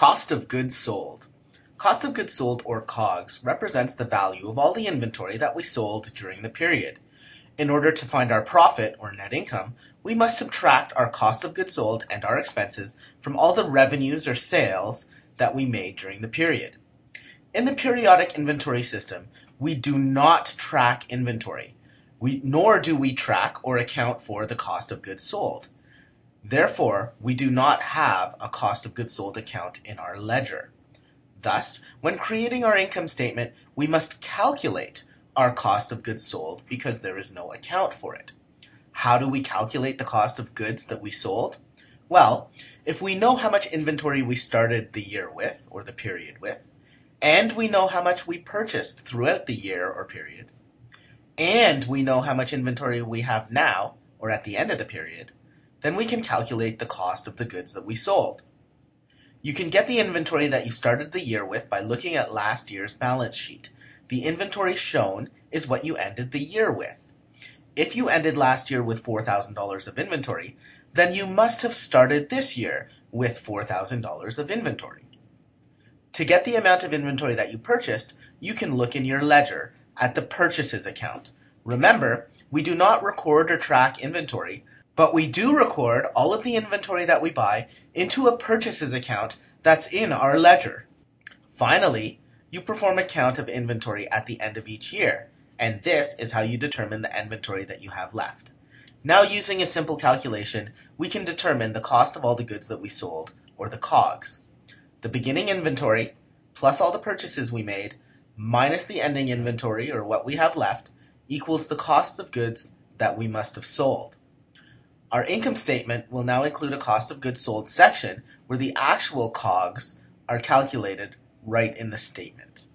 Cost of goods sold. Cost of goods sold, or COGS, represents the value of all the inventory that we sold during the period. In order to find our profit, or net income, we must subtract our cost of goods sold and our expenses from all the revenues or sales that we made during the period. In the periodic inventory system, we do not track inventory, nor do we track or account for the cost of goods sold. Therefore, we do not have a cost of goods sold account in our ledger. Thus, when creating our income statement, we must calculate our cost of goods sold because there is no account for it. How do we calculate the cost of goods that we sold? Well, if we know how much inventory we started the year with, or the period with, and we know how much we purchased throughout the year or period, and we know how much inventory we have now, or at the end of the period, then we can calculate the cost of the goods that we sold. You can get the inventory that you started the year with by looking at last year's balance sheet. The inventory shown is what you ended the year with. If you ended last year with $4,000 of inventory, then you must have started this year with $4,000 of inventory. To get the amount of inventory that you purchased, you can look in your ledger at the purchases account. Remember, we do not record or track inventory, but we do record all of the inventory that we buy into a purchases account that's in our ledger. Finally, you perform a count of inventory at the end of each year, and this is how you determine the inventory that you have left. Now, using a simple calculation, we can determine the cost of all the goods that we sold, or the COGS. The beginning inventory, plus all the purchases we made, minus the ending inventory, or what we have left, equals the cost of goods that we must have sold. Our income statement will now include a cost of goods sold section where the actual COGS are calculated right in the statement.